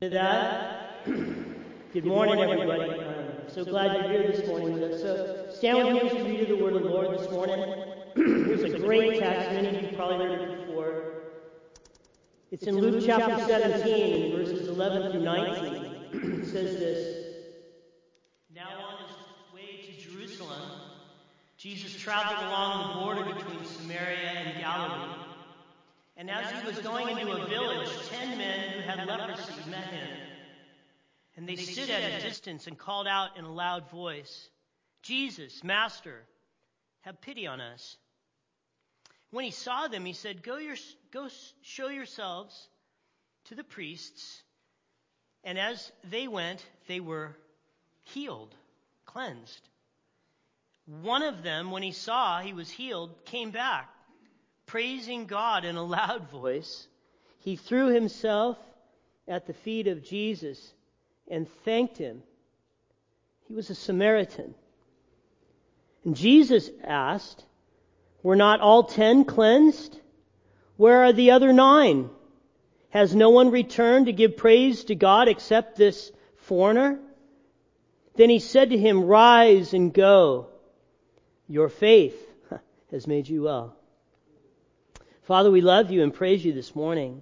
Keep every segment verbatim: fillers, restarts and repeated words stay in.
that. Good morning, everybody. I'm so glad you're here this morning with us. So stand with me as we read the Word of the Lord this morning. Here's a great text. Many of you have probably heard it before. It's in Luke chapter seventeen, verses eleven through nineteen. It says this: Now on his way to Jerusalem, Jesus traveled along the border between Samaria and Galilee. And as he was going into a village, ten men who had leprosy met him. And they stood at a distance and called out in a loud voice, "Jesus, Master, have pity on us." When he saw them, he said, Go, your, go show yourselves to the priests. And as they went, they were healed, cleansed. One of them, when he saw he was healed, came back, praising God in a loud voice. He threw himself at the feet of Jesus and thanked him. He was a Samaritan. And Jesus asked, Were not all ten cleansed? Where are the other nine? Has no one returned to give praise to God except this foreigner? Then he said to him, Rise and go. Your faith has made you well. Father, we love you and praise you this morning.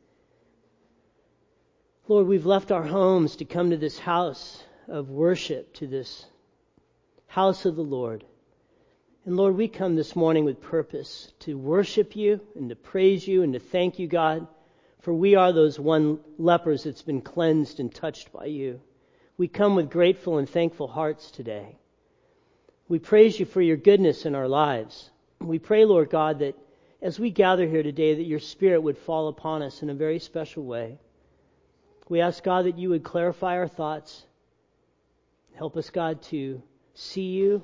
Lord, we've left our homes to come to this house of worship, to this house of the Lord. And Lord, we come this morning with purpose to worship you and to praise you and to thank you, God, for we are those one lepers that's been cleansed and touched by you. We come with grateful and thankful hearts today. We praise you for your goodness in our lives. We pray, Lord God, that as we gather here today, that your Spirit would fall upon us in a very special way. We ask, God, that you would clarify our thoughts. Help us, God, to see you,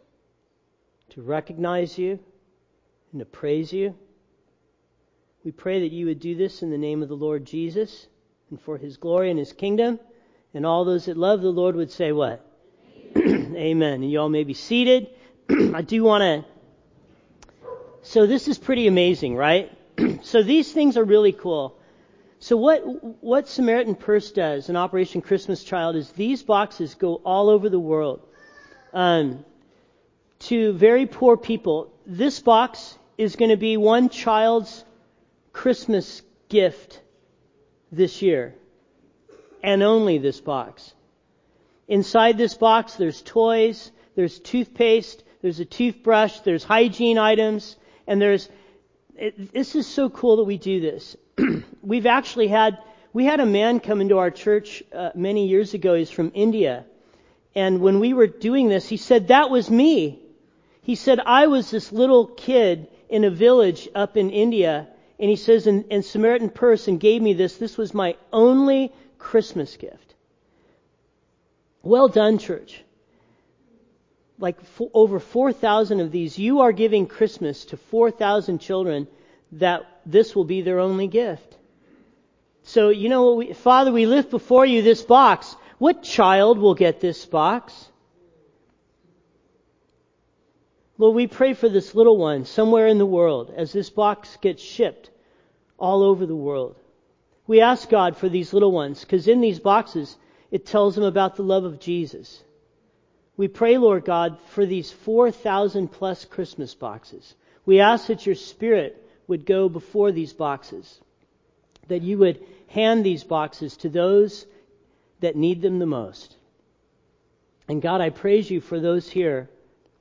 to recognize you, and to praise you. We pray that you would do this in the name of the Lord Jesus and for his glory and his kingdom. And all those that love the Lord would say what? Amen. Amen. And you all may be seated. I do want to... So this is pretty amazing, right? So these things are really cool. So what what Samaritan Purse does in Operation Christmas Child is these boxes go all over the world um, to very poor people. This box is going to be one child's Christmas gift this year, and only this box. Inside this box, there's toys, there's toothpaste, there's a toothbrush, there's hygiene items. And there's, it, this is so cool that we do this. We've actually had, we had a man come into our church uh, many years ago. He's from India. And when we were doing this, he said, that was me. He said, I was this little kid in a village up in India. And he says, and, and Samaritan Purse and gave me this. This was my only Christmas gift. Well done, church. Like for over four thousand of these, you are giving Christmas to four thousand children that this will be their only gift. So, you know, we, Father, we lift before you this box. What child will get this box? Lord, we pray for this little one somewhere in the world as this box gets shipped all over the world. We ask God for these little ones because in these boxes, it tells them about the love of Jesus. We pray, Lord God, for these four thousand plus Christmas boxes. We ask that your Spirit would go before these boxes, that you would hand these boxes to those that need them the most. And God, I praise you for those here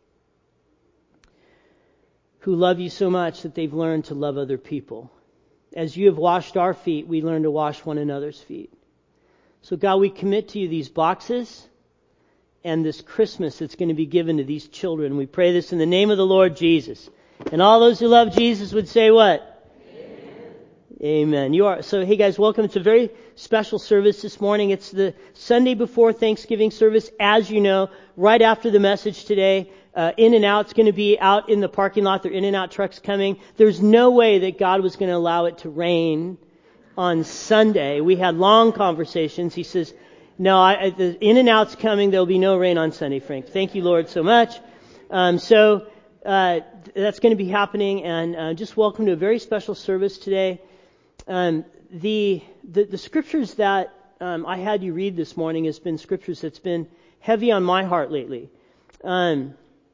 who love you so much that they've learned to love other people. As you have washed our feet, we learn to wash one another's feet. So God, we commit to you these boxes and this Christmas that's going to be given to these children. We pray this in the name of the Lord Jesus. And all those who love Jesus would say what? Amen. Amen. You are. So, hey guys, welcome. It's a very special service this morning. It's the Sunday before Thanksgiving service, as you know, right after the message today. Uh, In-N-Out's going to be out in the parking lot. There are In-N-Out trucks coming. There's no way that God was going to allow it to rain on Sunday. We had long conversations. He says, No, I, the In-N-Out's coming. There'll be no rain on Sunday, Frank. Thank you, Lord, so much. Um, so uh, that's going to be happening, and uh, just welcome to a very special service today. Um, the, the the scriptures that um, I had you read this morning has been scriptures that's been heavy on my heart lately. Um,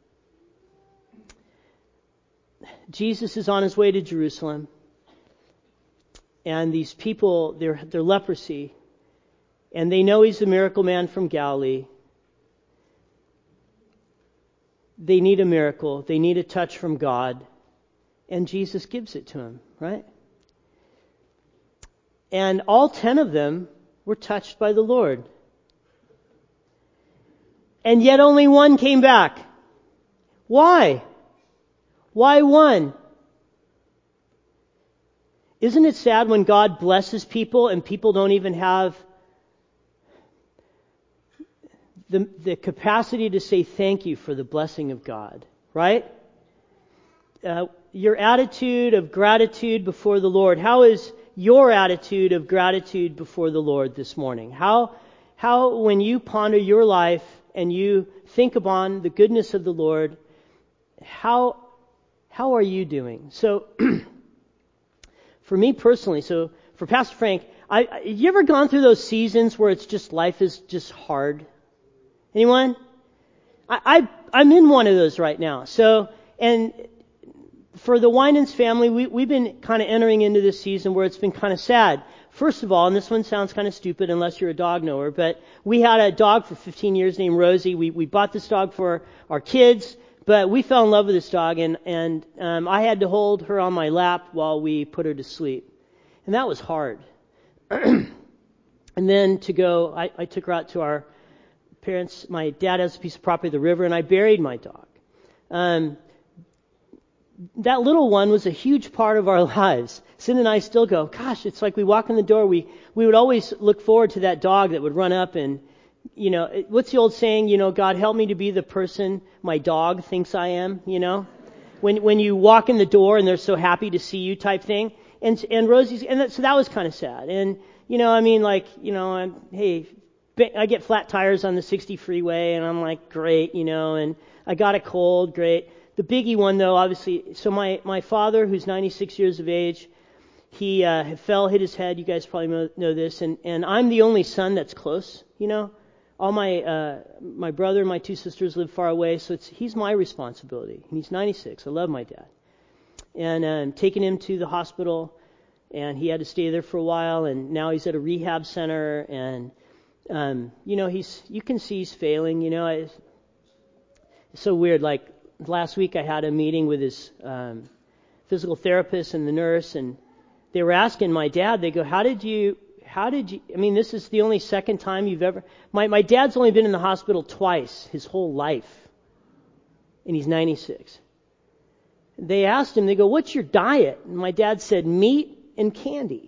Jesus is on his way to Jerusalem, and these people, they're, they're leprosy, and they know he's the miracle man from Galilee. They need a miracle. They need a touch from God, and Jesus gives it to them, right? And all ten of them were touched by the Lord. And yet only one came back. Why? Why one? Isn't it sad when God blesses people and people don't even have the, the capacity to say thank you for the blessing of God, right? Uh, your attitude of gratitude before the Lord. How is your attitude of gratitude before the Lord this morning? How, how when you ponder your life and you think upon the goodness of the Lord, how, how are you doing? So, for me personally, so for Pastor Frank, I, I, you ever gone through those seasons where it's just, life is just hard? Anyone? I, I, I'm in one of those right now. So, and for the Winans family, we, we've been kind of entering into this season where it's been kind of sad. First of all, and this one sounds kind of stupid unless you're a dog knower, but we had a dog for fifteen years named Rosie. We, we bought this dog for our kids, but we fell in love with this dog, and, and um, I had to hold her on my lap while we put her to sleep. And that was hard. And then to go, I, I took her out to our parents. My dad has a piece of property at the river, and I buried my dog. Um, that little one was a huge part of our lives. Sin and I still go, gosh, it's like we walk in the door, we, we would always look forward to that dog that would run up and, you know, what's the old saying, you know, God help me to be the person my dog thinks I am, you know? When when you walk in the door and they're so happy to see you type thing. And and Rosie's, and that, so that was kind of sad. And, you know, I mean, like, you know, I'm, hey, I get flat tires on the sixty freeway, and I'm like, great, you know, and I got a cold, great. The biggie one, though, obviously, so my, my father, who's ninety-six years of age, he uh, fell, hit his head. You guys probably know, know this, and, and I'm the only son that's close, you know. All my uh, my brother and my two sisters live far away, so it's he's my responsibility. And he's ninety-six. I love my dad. And um, taking him to the hospital, and he had to stay there for a while, and now he's at a rehab center, and um, you know, he's you can see he's failing. You know, it's so weird. Like last week, I had a meeting with his um, physical therapist and the nurse, and they were asking my dad. They go, "How did you?" How did you, I mean, this is the only second time you've ever, my, my dad's only been in the hospital twice his whole life. And he's ninety-six. They asked him, they go, what's your diet? And my dad said, meat and candy.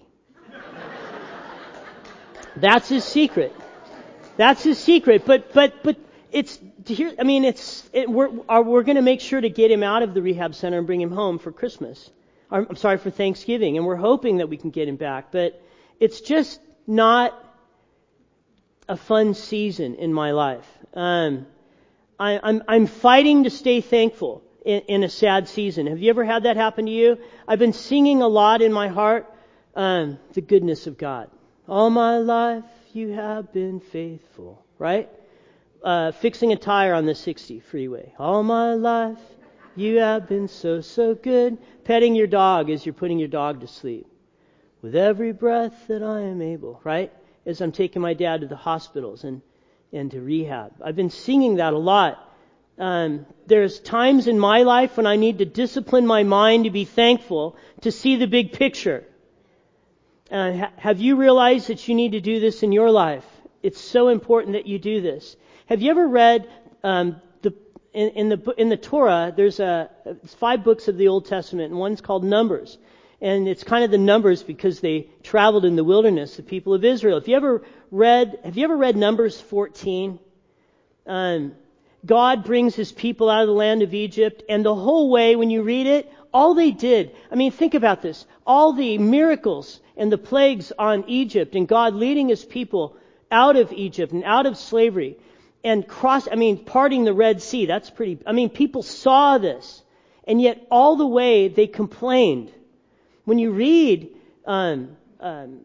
That's his secret. That's his secret. But, but, but it's, here, I mean, it's, it, we're, are, we're going to make sure to get him out of the rehab center and bring him home for Christmas. Or, I'm sorry, for Thanksgiving. And we're hoping that we can get him back. But it's just not a fun season in my life. Um, I, I'm, I'm fighting to stay thankful in, in a sad season. Have you ever had that happen to you? I've been singing a lot in my heart, um, the goodness of God. All my life you have been faithful, right? Uh, fixing a tire on the sixty freeway. All my life you have been so, so good. Petting your dog as you're putting your dog to sleep. With every breath that I am able, right? As I'm taking my dad to the hospitals and, and to rehab. I've been singing that a lot. Um, there's times in my life when I need to discipline my mind to be thankful, to see the big picture. Uh, ha- have you realized that you need to do this in your life? It's so important that you do this. Have you ever read um, the in, in the in the Torah? There's a it's five books of the Old Testament, and one's called Numbers. And it's kind of the numbers because they traveled in the wilderness, the people of Israel. If you ever read, have you ever read Numbers fourteen? Um, God brings his people out of the land of Egypt, and the whole way when you read it, all they did, I mean, think about this, all the miracles and the plagues on Egypt, and God leading his people out of Egypt and out of slavery, and cross, I mean, parting the Red Sea, that's pretty, I mean, people saw this, and yet all the way they complained. When you read um, um,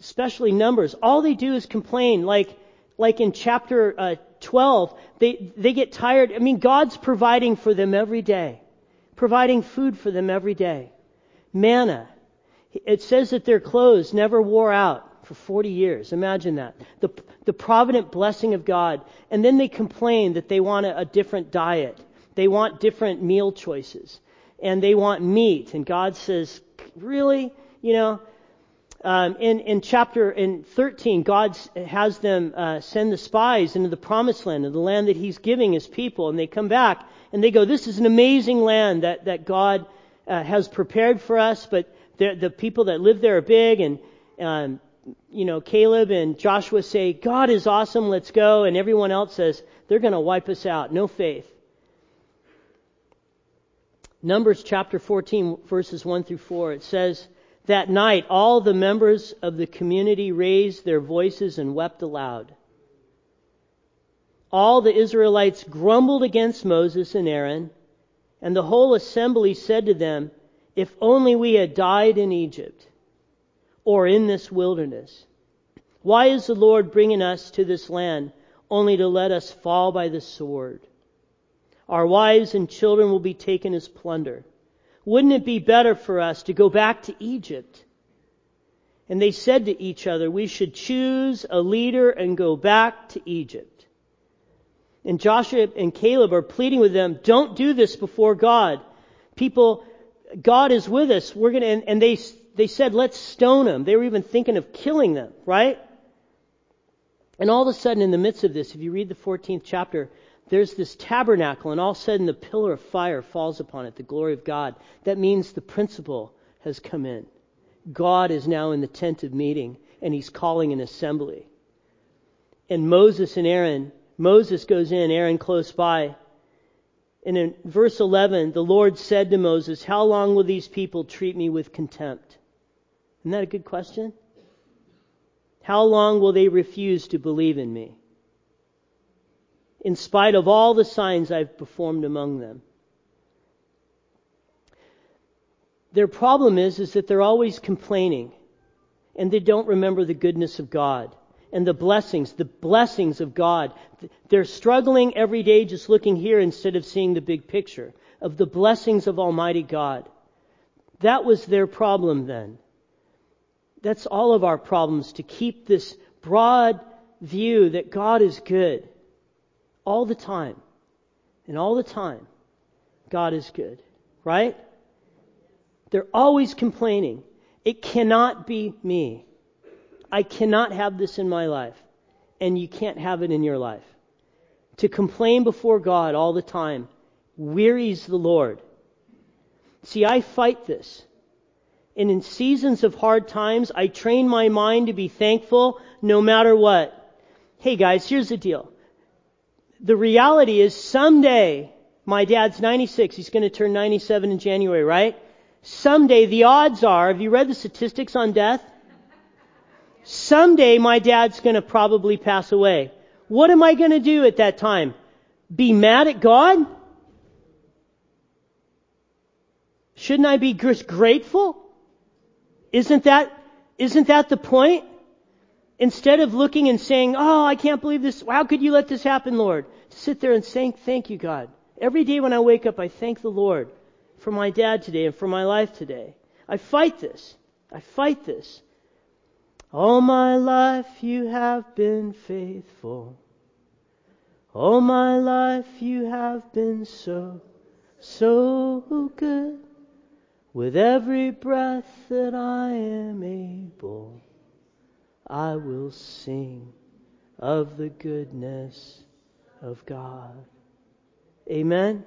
especially Numbers, all they do is complain. Like, like in chapter uh, twelve, they, they get tired. I mean, God's providing for them every day. Providing food for them every day. Manna. It says that their clothes never wore out for forty years. Imagine that. The, the provident blessing of God. And then they complain that they want a, a different diet. They want different meal choices. And they want meat. And God says, really? You know, um, in, in chapter in thirteen, God has them uh, send the spies into the promised land, the land that He's giving His people. And they come back and they go, this is an amazing land that, that God uh, has prepared for us. But the people that live there are big, and um, you know, Caleb and Joshua say, God is awesome, let's go. And everyone else says, they're going to wipe us out. No faith. Numbers chapter fourteen, verses one through four, it says, that night all the members of the community raised their voices and wept aloud. All the Israelites grumbled against Moses and Aaron, and the whole assembly said to them, if only we had died in Egypt or in this wilderness. Why is the Lord bringing us to this land only to let us fall by the sword? Our wives and children will be taken as plunder. Wouldn't it be better for us to go back to Egypt? And they said to each other, we should choose a leader and go back to Egypt. And Joshua and Caleb are pleading with them, don't do this before God. People, God is with us. We're going to, and, and they, they said, let's stone them. They were even thinking of killing them, right? And all of a sudden in the midst of this, if you read the fourteenth chapter, there's this tabernacle, and all of a sudden the pillar of fire falls upon it, the glory of God. That means the principal has come in. God is now in the tent of meeting, and He's calling an assembly. And Moses and Aaron, Moses goes in, Aaron close by. And in verse eleven, the Lord said to Moses, how long will these people treat me with contempt? Isn't that a good question? How long will they refuse to believe in me? In spite of all the signs I've performed among them. Their problem is, is that they're always complaining. And they don't remember the goodness of God. And the blessings, the blessings of God. They're struggling every day just looking here instead of seeing the big picture of the blessings of Almighty God. That was their problem then. That's all of our problems, to keep this broad view that God is good all the time. And all the time, God is good. Right? They're always complaining. It cannot be me. I cannot have this in my life. And you can't have it in your life. To complain before God all the time wearies the Lord. See, I fight this. And in seasons of hard times, I train my mind to be thankful no matter what. Hey guys, here's the deal. The reality is someday, my dad's ninety-six, he's going to turn ninety-seven in January, right? Someday, the odds are, have you read the statistics on death? Someday my dad's going to probably pass away. What am I going to do at that time? Be mad at God? Shouldn't I be just grateful? Isn't that, isn't that the point? Instead of looking and saying, oh, I can't believe this. How could you let this happen, Lord? Sit there and say, thank you, God. Every day when I wake up, I thank the Lord for my dad today and for my life today. I fight this. I fight this. All my life you have been faithful. All my life you have been so, so good. With every breath that I am able, I will sing of the goodness of God. Amen?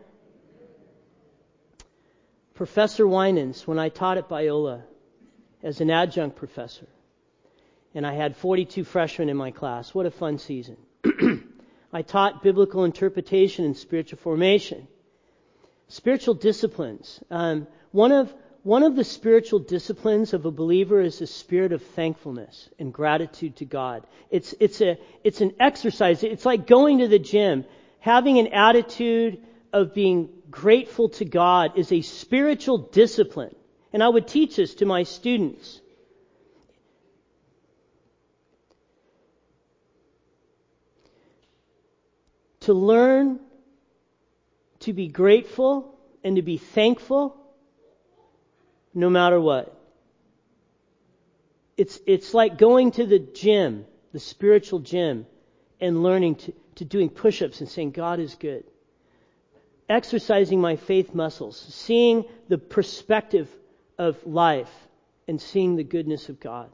Professor Winans, when I taught at Biola as an adjunct professor, and I had forty-two freshmen in my class. What a fun season. I taught biblical interpretation and spiritual formation. Spiritual disciplines. Um, one of one of the spiritual disciplines of a believer is the spirit of thankfulness and gratitude to God. It's it's a it's an exercise. It's like going to the gym. Having an attitude of being grateful to God is a spiritual discipline. And I would teach this to my students. to learn to be grateful and to be thankful no matter what. It's, it's like going to the gym, the spiritual gym, and learning to, to doing push-ups and saying, God is good. Exercising my faith muscles, seeing the perspective of life and seeing the goodness of God.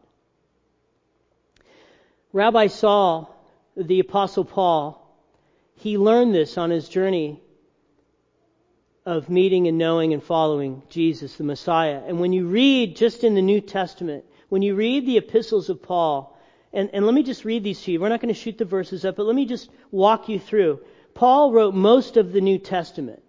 Rabbi Saul, the Apostle Paul, he learned this on his journey of meeting and knowing and following Jesus, the Messiah. And when you read just in the New Testament, when you read the epistles of Paul, and, and let me just read these to you. We're not going to shoot the verses up, but let me just walk you through. Paul wrote most of the New Testament.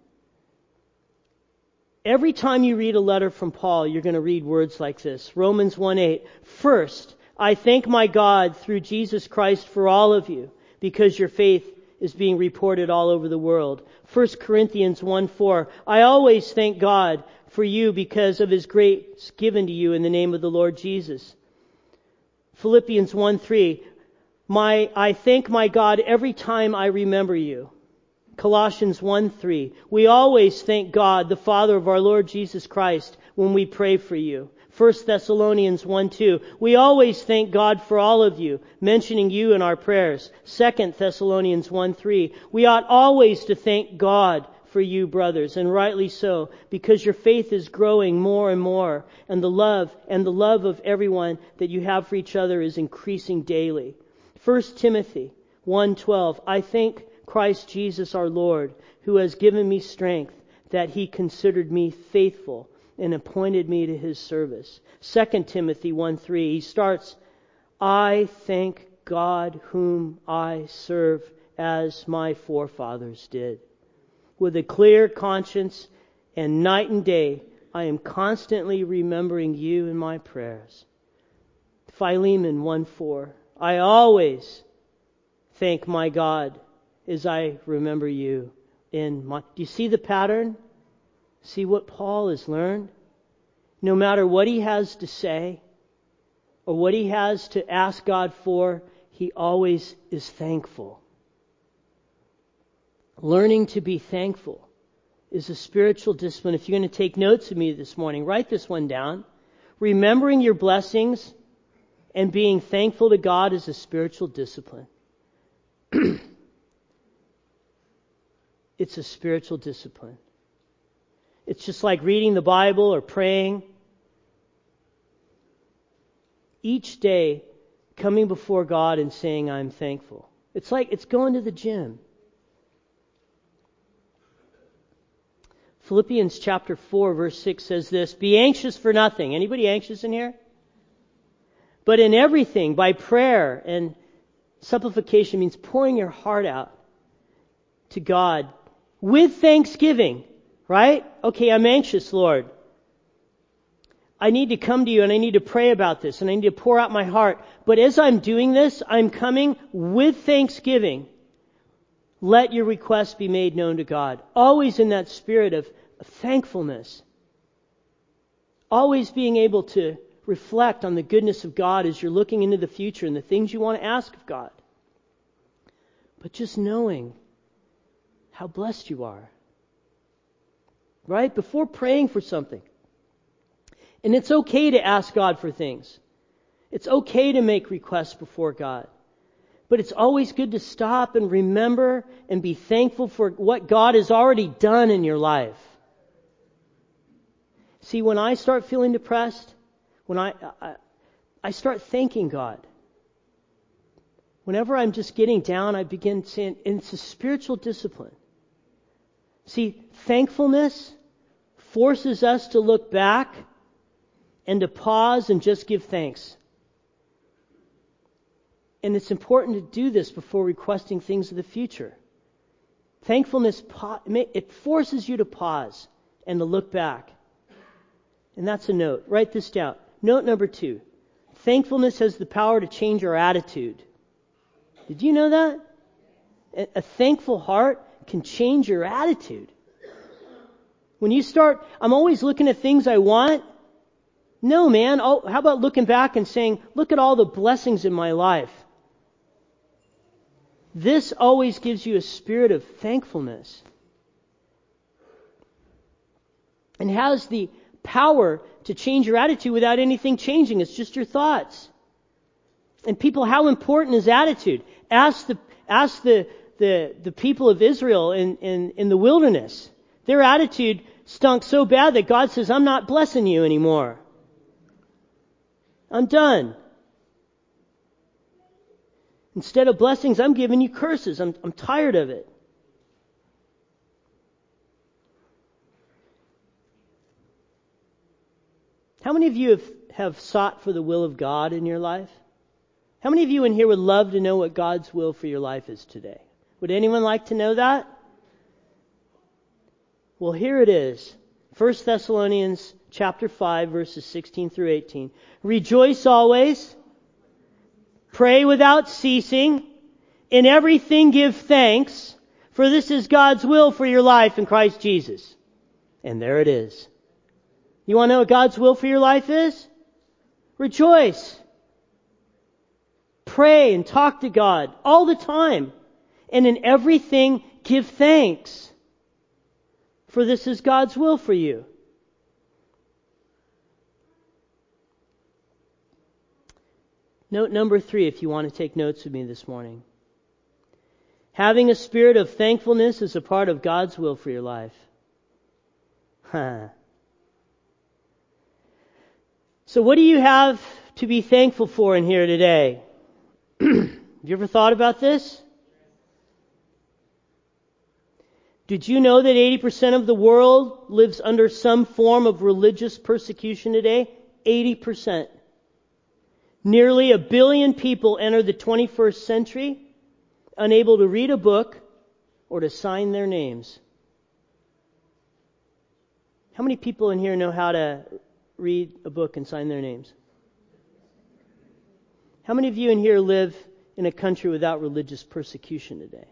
Every time you read a letter from Paul, you're going to read words like this. Romans one eight. First, I thank my God through Jesus Christ for all of you, because your faith is being reported all over the world. First Corinthians one four. I always thank God for you because of His grace given to you in the name of the Lord Jesus. Philippians one three. My, I thank my God every time I remember you. Colossians one three. We always thank God, the Father of our Lord Jesus Christ, when we pray for you. First Thessalonians one two. We always thank God for all of you, mentioning you in our prayers. Second Thessalonians one three. We ought always to thank God for you, brothers, and rightly so, because your faith is growing more and more, and the love and the love of everyone that you have for each other is increasing daily. First Timothy one twelve. I thank Christ Jesus our Lord, who has given me strength, that He considered me faithful and appointed me to His service. Second Timothy one three. He starts, I thank God whom I serve as my forefathers did. With a clear conscience and night and day, I am constantly remembering you in my prayers. Philemon one four. I always thank my God as I remember you in my... Do you see the pattern? See what Paul has learned? No matter what he has to say or what he has to ask God for, he always is thankful. Learning to be thankful is a spiritual discipline. If you're going to take notes of me this morning, write this one down. Remembering your blessings and being thankful to God is a spiritual discipline. It's a spiritual discipline. It's just like reading the Bible or praying. Each day, coming before God and saying, I'm thankful. It's like it's going to the gym. Philippians chapter four, verse six says this, be anxious for nothing. Anybody anxious in here? But in everything, by prayer and supplication, means pouring your heart out to God with thanksgiving. Right? Okay, I'm anxious, Lord. I need to come to you and I need to pray about this and I need to pour out my heart. But as I'm doing this, I'm coming with thanksgiving. Let your requests be made known to God. Always in that spirit of, of thankfulness. Always being able to reflect on the goodness of God as you're looking into the future and the things you want to ask of God. But just knowing how blessed you are. Right? Before praying for something. And it's okay to ask God for things. It's okay to make requests before God. But it's always good to stop and remember and be thankful for what God has already done in your life. See, when I start feeling depressed, when I, I, I start thanking God. Whenever I'm just getting down, I begin saying, and it's a spiritual discipline. See, thankfulness forces us to look back and to pause and just give thanks. And it's important to do this before requesting things of the future. Thankfulness, it forces you to pause and to look back. And that's a note. Write this down. Note number two. Thankfulness has the power to change our attitude. Did you know that? A thankful heart can change your attitude. When you start, I'm always looking at things I want. No, man. Oh, how about looking back and saying, look at all the blessings in my life. This always gives you a spirit of thankfulness and has the power to change your attitude without anything changing. It's just your thoughts. And people, how important is attitude? Ask the ask the the, the people of Israel in, in, in the wilderness. Their attitude stunk so bad that God says, I'm not blessing you anymore. I'm done. Instead of blessings, I'm giving you curses. I'm, I'm tired of it. How many of you have, have sought for the will of God in your life? How many of you in here would love to know what God's will for your life is today? Would anyone like to know that? Well, here it is. First Thessalonians chapter five, verses sixteen through eighteen. Rejoice always. Pray without ceasing. In everything give thanks, for this is God's will for your life in Christ Jesus. And there it is. You want to know what God's will for your life is? Rejoice. Pray and talk to God all the time. And in everything give thanks, for this is God's will for you. Note number three, if you want to take notes with me this morning. Having a spirit of thankfulness is a part of God's will for your life. Huh. So what do you have to be thankful for in here today? Have you ever thought about this? Did you know that eighty percent of the world lives under some form of religious persecution today? eighty percent. Nearly a billion people enter the twenty-first century unable to read a book or to sign their names. How many people in here know how to read a book and sign their names? How many of you in here live in a country without religious persecution today?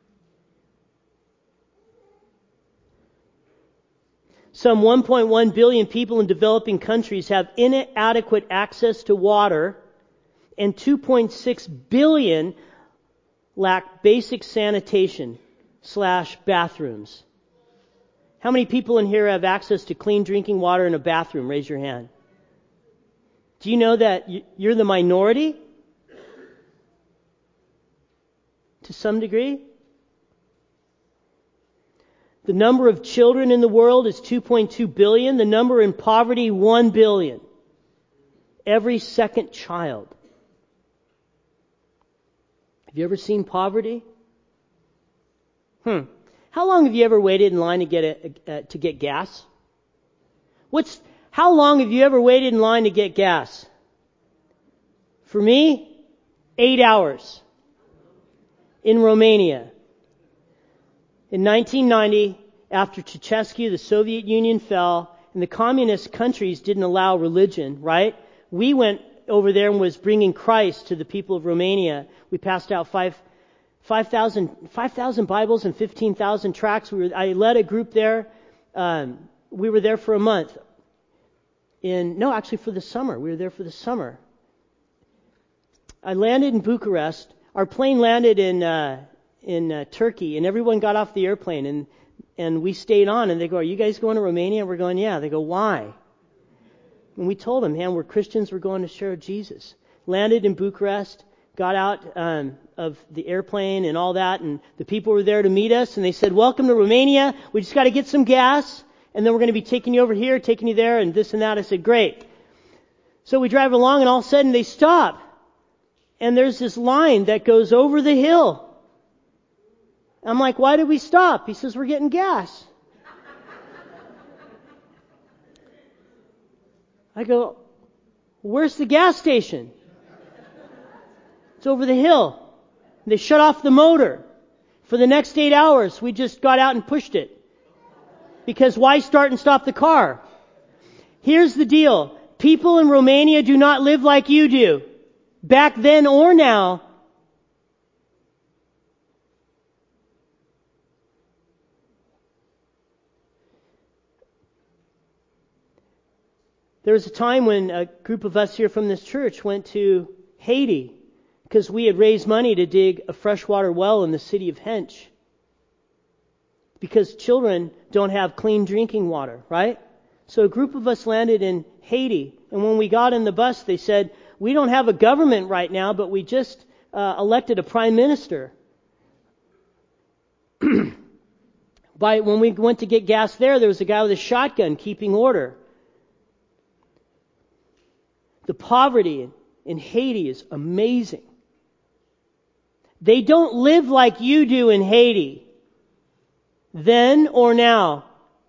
Some one point one billion people in developing countries have inadequate access to water, and two point six billion lack basic sanitation slash bathrooms. How many people in here have access to clean drinking water in a bathroom? Raise your hand. Do you know that you're the minority? To some degree? The number of children in the world is two point two billion. The number in poverty, one billion. Every second child. Have you ever seen poverty? Hmm. How long have you ever waited in line to get a, uh, to get gas? What's how long have you ever waited in line to get gas? For me, eight hours. In Romania. In nineteen ninety, after Ceausescu, the Soviet Union fell, and the communist countries didn't allow religion, right? We went over there and was bringing Christ to the people of Romania. We passed out five, five thousand, five thousand Bibles and fifteen thousand tracts. We were, I led a group there. Um, we were there for a month. In no, actually for the summer. We were there for the summer. I landed in Bucharest. Our plane landed in uh, in uh, Turkey, and everyone got off the airplane, and and we stayed on. And they go, "Are you guys going to Romania?" We're going, "Yeah." They go, "Why?" And we told them, "Man, we're Christians. We're going to share Jesus." Landed in Bucharest, got out um, of the airplane and all that, and the people were there to meet us, and they said, "Welcome to Romania. We just got to get some gas, and then we're going to be taking you over here, taking you there, and this and that." I said, "Great." So we drive along, and all of a sudden they stop. And there's this line that goes over the hill. I'm like, "Why did we stop?" He says, "We're getting gas." I go, "Where's the gas station?" "It's over the hill." They shut off the motor. For the next eight hours, we just got out and pushed it. Because why start and stop the car? Here's the deal. People in Romania do not live like you do. Back then or now. There was a time when a group of us here from this church went to Haiti because we had raised money to dig a freshwater well in the city of Hench. Because children don't have clean drinking water, right? So a group of us landed in Haiti, and when we got in the bus, they said, we don't have a government right now, but we just uh, elected a prime minister. By when we went to get gas there, there was a guy with a shotgun keeping order. The poverty in Haiti is amazing. They don't live like you do in Haiti, then or now.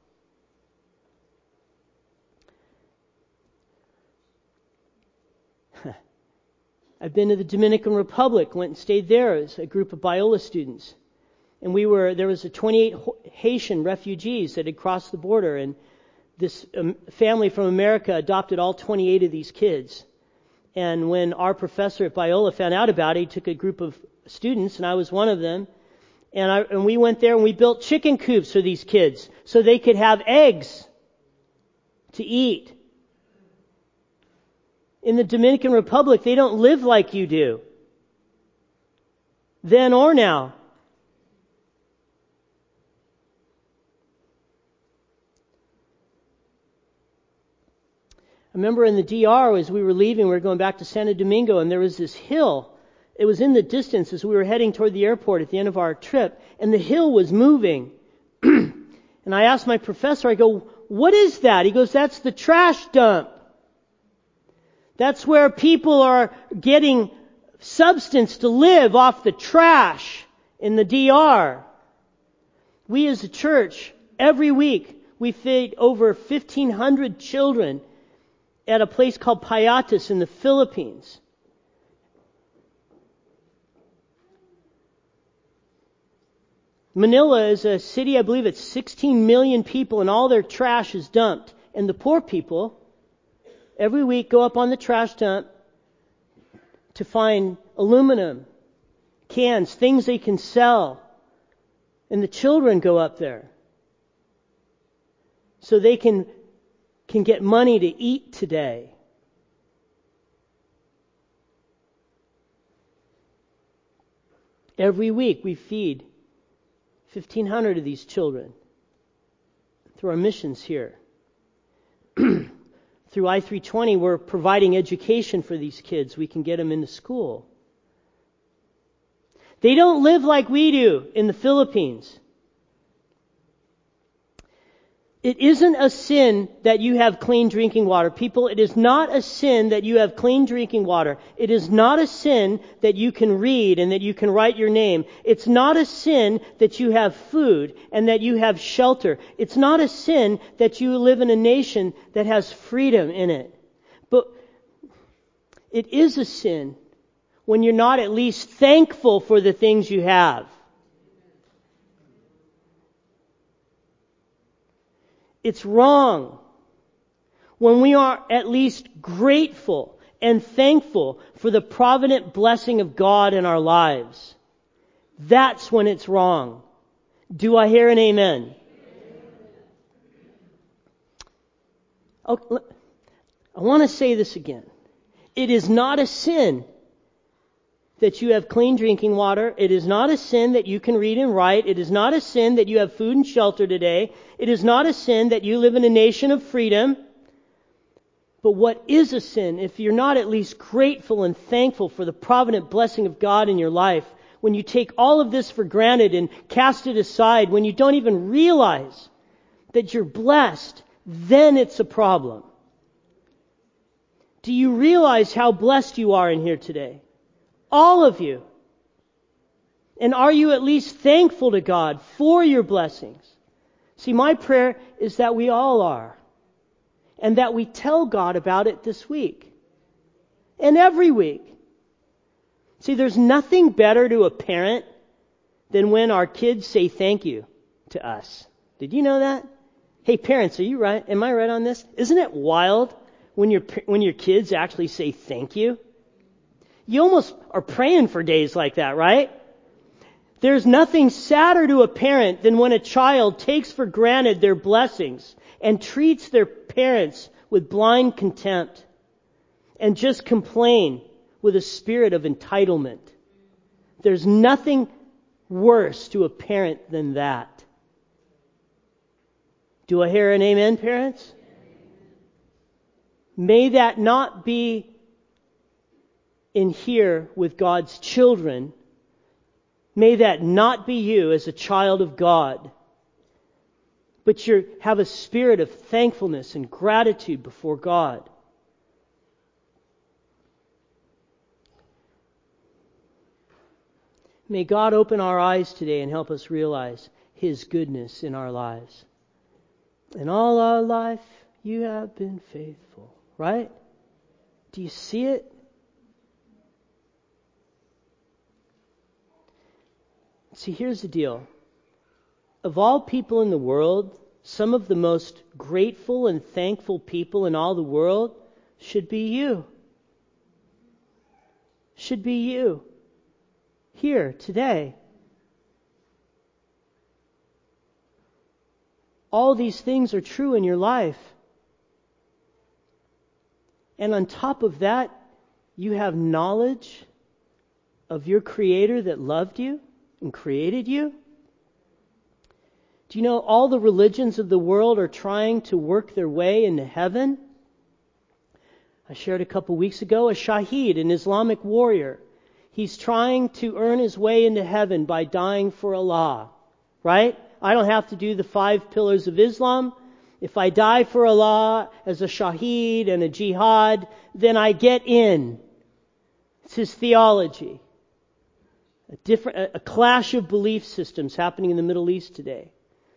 I've been to the Dominican Republic, went and stayed there as a group of Biola students. And we were, there was a twenty-eight Haitian refugees that had crossed the border, and this um, family from America adopted all twenty-eight of these kids. And when our professor at Biola found out about it, he took a group of students, and I was one of them, and, I, and we went there and we built chicken coops for these kids so they could have eggs to eat. In the Dominican Republic, they don't live like you do, then or now. I remember in the D R, as we were leaving, we were going back to Santo Domingo, and there was this hill. It was in the distance as we were heading toward the airport at the end of our trip, and the hill was moving. And I asked my professor, I go, what is that? He goes, that's the trash dump. That's where people are getting substance to live off the trash in the D R. We as a church, every week, we feed over fifteen hundred children at a place called Payatas in the Philippines. Manila is a city, I believe it's sixteen million people, and all their trash is dumped. And the poor people, every week, go up on the trash dump to find aluminum, cans, things they can sell. And the children go up there so they can can get money to eat today. Every week we feed fifteen hundred of these children through our missions here. Through I three twenty, we're providing education for these kids. We can get them into school. They don't live like we do in the Philippines. It isn't a sin that you have clean drinking water. People, it is not a sin that you have clean drinking water. It is not a sin that you can read and that you can write your name. It's not a sin that you have food and that you have shelter. It's not a sin that you live in a nation that has freedom in it. But it is a sin when you're not at least thankful for the things you have. It's wrong when we are at least grateful and thankful for the provident blessing of God in our lives. That's when it's wrong. Do I hear an amen? Oh, I want to say this again. It is not a sin that you have clean drinking water. It is not a sin that you can read and write. It is not a sin that you have food and shelter today. It is not a sin that you live in a nation of freedom. But what is a sin if you're not at least grateful and thankful for the provident blessing of God in your life, when you take all of this for granted and cast it aside, when you don't even realize that you're blessed, then it's a problem. Do you realize how blessed you are in here today? All of you. And are you at least thankful to God for your blessings? See, my prayer is that we all are. And that we tell God about it this week. And every week. See, there's nothing better to a parent than when our kids say thank you to us. Did you know that? Hey, parents, are you right? Am I right on this? Isn't it wild when your when your kids actually say thank you? You almost are praying for days like that, right? There's nothing sadder to a parent than when a child takes for granted their blessings and treats their parents with blind contempt and just complain with a spirit of entitlement. There's nothing worse to a parent than that. Do I hear an amen, parents? May that not be in here with God's children. May that not be you as a child of God. But you have a spirit of thankfulness and gratitude before God. May God open our eyes today and help us realize His goodness in our lives. In all our life, you have been faithful. Right? Do you see it? See, here's the deal. Of all people in the world, some of the most grateful and thankful people in all the world should be you. Should be you. Here, today. All these things are true in your life. And on top of that, you have knowledge of your Creator that loved you and created you. Do you know all the religions of the world are trying to work their way into heaven? I shared a couple weeks ago a shaheed, an Islamic warrior. He's trying to earn his way into heaven by dying for Allah. Right? I don't have to do the five pillars of Islam. If I die for Allah as a shaheed and a jihad, then I get in. It's his theology. A different, a, a clash of belief systems happening in the Middle East today.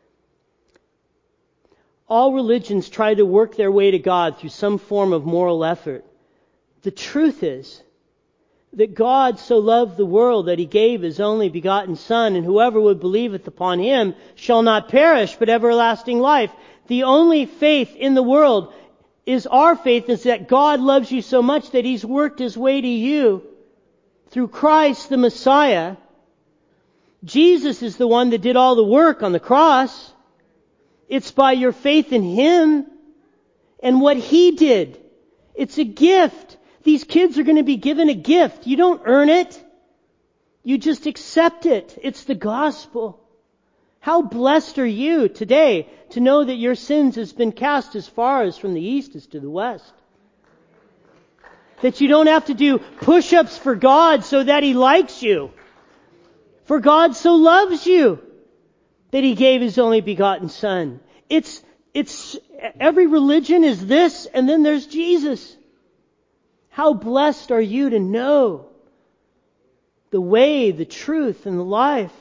All religions try to work their way to God through some form of moral effort. The truth is that God so loved the world that He gave His only begotten Son, and whoever would believeth upon Him shall not perish, but everlasting life. The only faith in the world is our faith, is that God loves you so much that He's worked His way to you through Christ the Messiah. Jesus is the one that did all the work on the cross. It's by your faith in Him and what He did. It's a gift. These kids are going to be given a gift. You don't earn it. You just accept it. It's the gospel. How blessed are you today to know that your sins has been cast as far as from the east as to the west. That you don't have to do push-ups for God so that He likes you. For God so loves you that He gave His only begotten Son. It's, it's, every religion is this, and then there's Jesus. How blessed are you to know the way, the truth, and the life.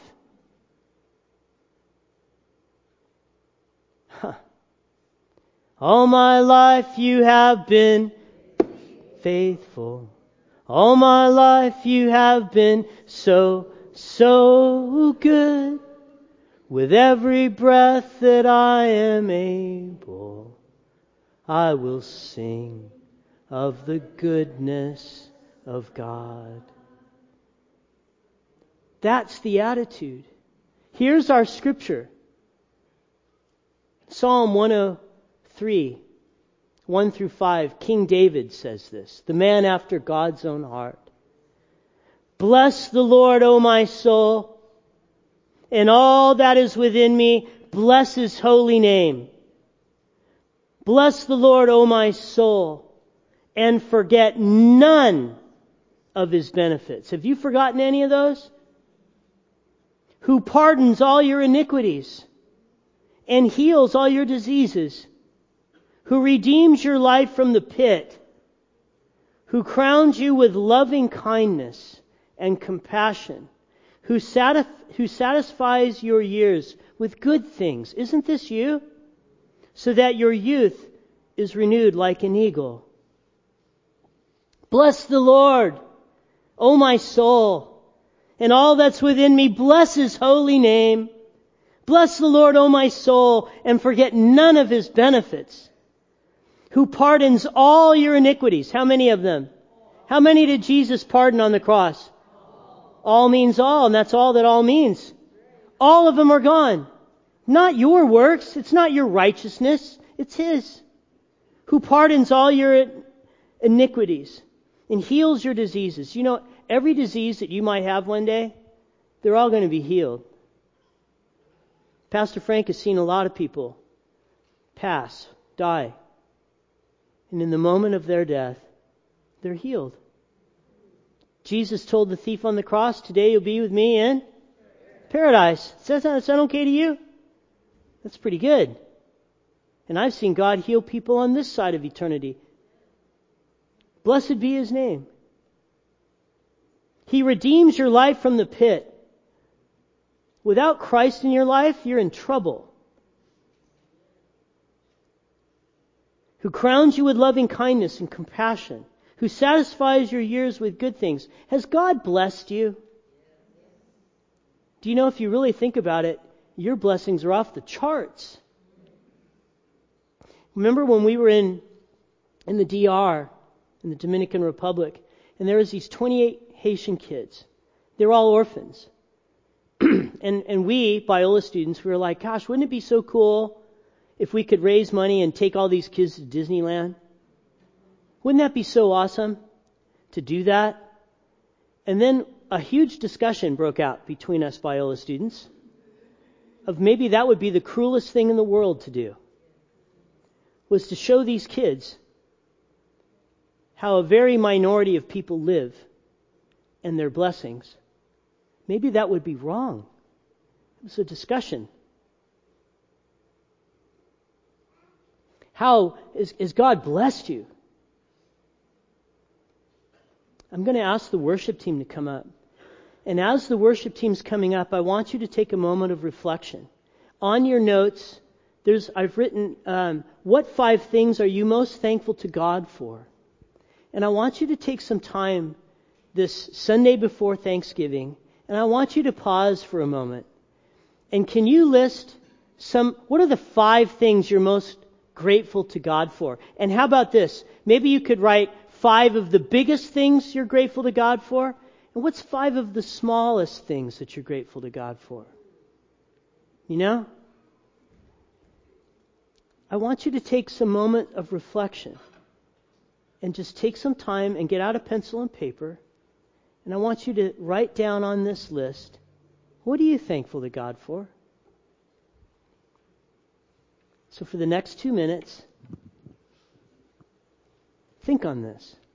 Huh. All my life you have been faithful. All my life you have been so, so good. With every breath that I am able, I will sing of the goodness of God. That's the attitude. Here's our scripture. Psalm one oh three, one through five. King David says this, the man after God's own heart. Bless the Lord, O my soul, and all that is within me, bless His holy name. Bless the Lord, O my soul, and forget none of His benefits. Have you forgotten any of those? Who pardons all your iniquities and heals all your diseases. Who redeems your life from the pit. Who crowns you with loving kindness and compassion. Who, satisf- who satisfies your years with good things. Isn't this you? So that your youth is renewed like an eagle. Bless the Lord, O my soul, and all that's within me. Bless His holy name. Bless the Lord, O my soul, and forget none of His benefits. Who pardons all your iniquities. How many of them? How many did Jesus pardon on the cross? All means all, and that's all that all means. All of them are gone. Not your works. It's not your righteousness. It's His. Who pardons all your iniquities and heals your diseases. You know, every disease that you might have one day, they're all going to be healed. Pastor Frank has seen a lot of people pass, die, and in the moment of their death, they're healed. Jesus told the thief on the cross, today you'll be with me in paradise. Does that sound okay to you? That's pretty good. And I've seen God heal people on this side of eternity. Blessed be His name. He redeems your life from the pit. Without Christ in your life, you're in trouble. Who crowns you with loving kindness and compassion, who satisfies your years with good things. Has God blessed you? Do you know, if you really think about it, your blessings are off the charts. Remember when we were in, in the D R, in the Dominican Republic, and there was these twenty-eight Haitian kids. They were all orphans. and, and we, Biola students, we were like, gosh, wouldn't it be so cool if we could raise money and take all these kids to Disneyland? Wouldn't that be so awesome to do that? And then a huge discussion broke out between us Biola students of maybe that would be the cruelest thing in the world to do, was to show these kids how a very minority of people live and their blessings. Maybe that would be wrong. It was a discussion. How is, is God blessed you? I'm going to ask the worship team to come up. And as the worship team's coming up, I want you to take a moment of reflection. On your notes, there's I've written, um, what five things are you most thankful to God for? And I want you to take some time this Sunday before Thanksgiving, and I want you to pause for a moment. And can you list some, what are the five things you're most grateful to God for? And how about this? Maybe you could write five of the biggest things you're grateful to God for. And what's five of the smallest things that you're grateful to God for? You know? I want you to take some moment of reflection and just take some time and get out a pencil and paper. And I want you to write down on this list, what are you thankful to God for? So for the next two minutes, think on this.